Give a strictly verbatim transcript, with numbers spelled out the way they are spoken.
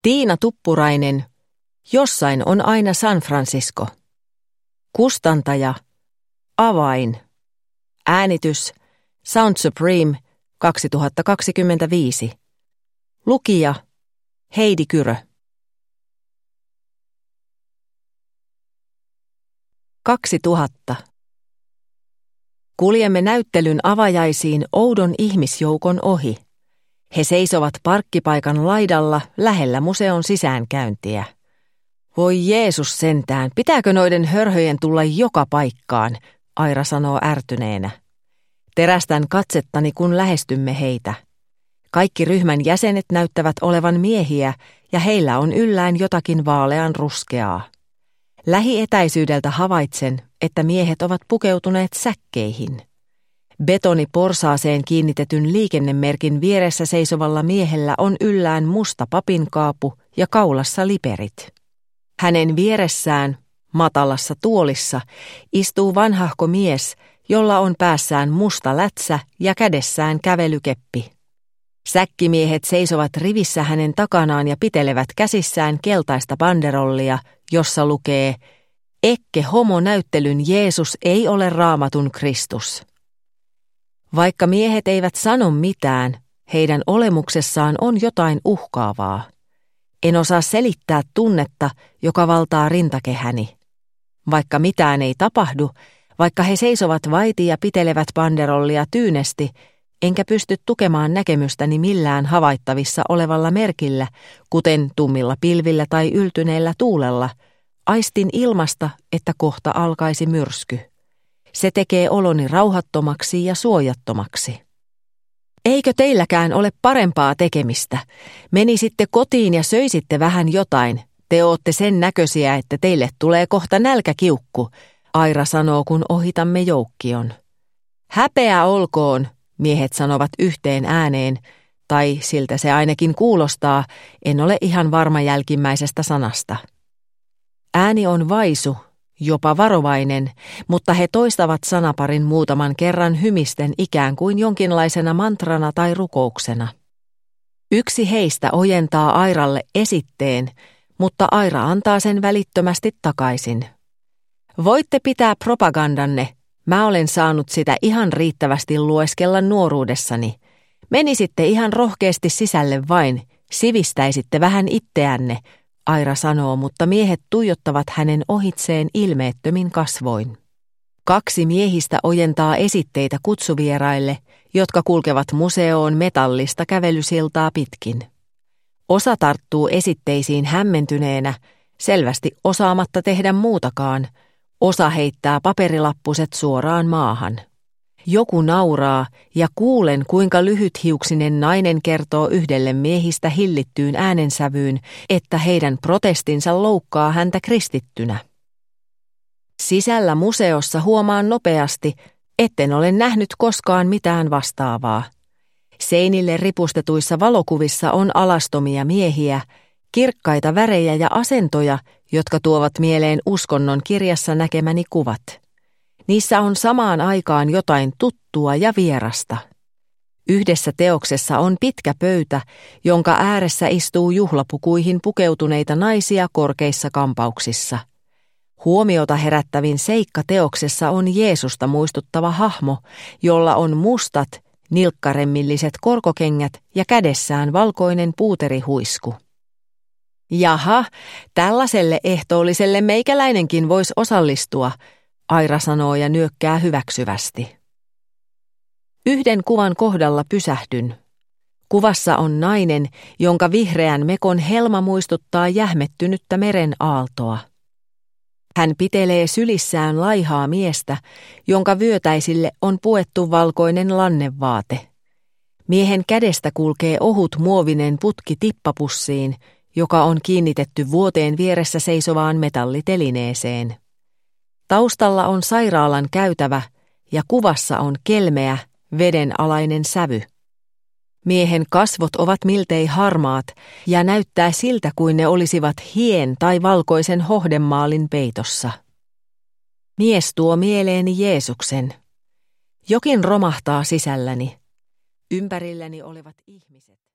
Tiina Tuppurainen, Jossain on aina San Francisco. Kustantaja, Avain. Äänitys, Sound Supreme kaksituhattakaksikymmentäviisi. Lukija, Heidi Kyrö. kaksituhatta. Kuljemme näyttelyn avajaisiin oudon ihmisjoukon ohi. He seisovat parkkipaikan laidalla lähellä museon sisäänkäyntiä. Voi Jeesus sentään, pitääkö noiden hörhöjen tulla joka paikkaan, Aira sanoo ärtyneenä. Terästän katsettani, kun lähestymme heitä. Kaikki ryhmän jäsenet näyttävät olevan miehiä ja heillä on yllään jotakin vaalean ruskeaa. Lähietäisyydeltä havaitsen, että miehet ovat pukeutuneet säkkeihin. Betoniporsaaseen kiinnitetyn liikennemerkin vieressä seisovalla miehellä on yllään musta papinkaapu ja kaulassa liperit. Hänen vieressään, matalassa tuolissa, istuu vanhahko mies, jolla on päässään musta lätsä ja kädessään kävelykeppi. Säkkimiehet seisovat rivissä hänen takanaan ja pitelevät käsissään keltaista banderollia, jossa lukee Ecce homo-näyttelyn Jeesus ei ole Raamatun Kristus. Vaikka miehet eivät sano mitään, heidän olemuksessaan on jotain uhkaavaa. En osaa selittää tunnetta, joka valtaa rintakehäni. Vaikka mitään ei tapahdu, vaikka he seisovat vaiti ja pitelevät banderollia tyynesti, enkä pysty tukemaan näkemystäni millään havaittavissa olevalla merkillä, kuten tummilla pilvillä tai yltyneellä tuulella, aistin ilmasta, että kohta alkaisi myrsky. Se tekee oloni rauhattomaksi ja suojattomaksi. Eikö teilläkään ole parempaa tekemistä? Menisitte kotiin ja söisitte vähän jotain. Te ootte sen näköisiä, että teille tulee kohta nälkäkiukku, Aira sanoo, kun ohitamme joukkion. Häpeä olkoon, miehet sanovat yhteen ääneen, tai siltä se ainakin kuulostaa, en ole ihan varma jälkimmäisestä sanasta. Ääni on vaisu, jopa varovainen, mutta he toistavat sanaparin muutaman kerran hymisten ikään kuin jonkinlaisena mantrana tai rukouksena. Yksi heistä ojentaa Airalle esitteen, mutta Aira antaa sen välittömästi takaisin. Voitte pitää propagandanne, mä olen saanut sitä ihan riittävästi lueskella nuoruudessani. Menisitte ihan rohkeasti sisälle vain, sivistäisitte vähän itseänne, Aira sanoo, mutta miehet tuijottavat hänen ohitseen ilmeettömin kasvoin. Kaksi miehistä ojentaa esitteitä kutsuvieraille, jotka kulkevat museoon metallista kävelysiltaa pitkin. Osa tarttuu esitteisiin hämmentyneenä, selvästi osaamatta tehdä muutakaan. Osa heittää paperilappuset suoraan maahan. Joku nauraa ja kuulen, kuinka lyhythiuksinen nainen kertoo yhdelle miehistä hillittyyn äänensävyyn, että heidän protestinsa loukkaa häntä kristittynä. Sisällä museossa huomaan nopeasti, etten ole nähnyt koskaan mitään vastaavaa. Seinille ripustetuissa valokuvissa on alastomia miehiä, kirkkaita värejä ja asentoja, jotka tuovat mieleen uskonnon kirjassa näkemäni kuvat. Niissä on samaan aikaan jotain tuttua ja vierasta. Yhdessä teoksessa on pitkä pöytä, jonka ääressä istuu juhlapukuihin pukeutuneita naisia korkeissa kampauksissa. Huomiota herättävin seikka teoksessa on Jeesusta muistuttava hahmo, jolla on mustat, nilkkaremmilliset korkokengät ja kädessään valkoinen puuterihuisku. Jaha, tällaiselle ehtoolliselle meikäläinenkin voisi osallistua, Aira sanoo ja nyökkää hyväksyvästi. Yhden kuvan kohdalla pysähdyn. Kuvassa on nainen, jonka vihreän mekon helma muistuttaa jähmettynyttä meren aaltoa. Hän pitelee sylissään laihaa miestä, jonka vyötäisille on puettu valkoinen lannevaate. Miehen kädestä kulkee ohut muovinen putki tippapussiin, joka on kiinnitetty vuoteen vieressä seisovaan metallitelineeseen. Taustalla on sairaalan käytävä ja kuvassa on kelmeä, vedenalainen sävy. Miehen kasvot ovat miltei harmaat ja näyttää siltä kuin ne olisivat hien tai valkoisen hohdemaalin peitossa. Mies tuo mieleeni Jeesuksen. Jokin romahtaa sisälläni. Ympärilläni olevat ihmiset.